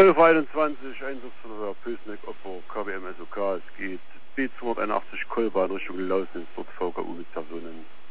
1121, Einsatz von der Pösneck, Opfer, KBM SOK, es geht B281 Kolbahn Richtung Lausnitz, dort VKU mit Personen.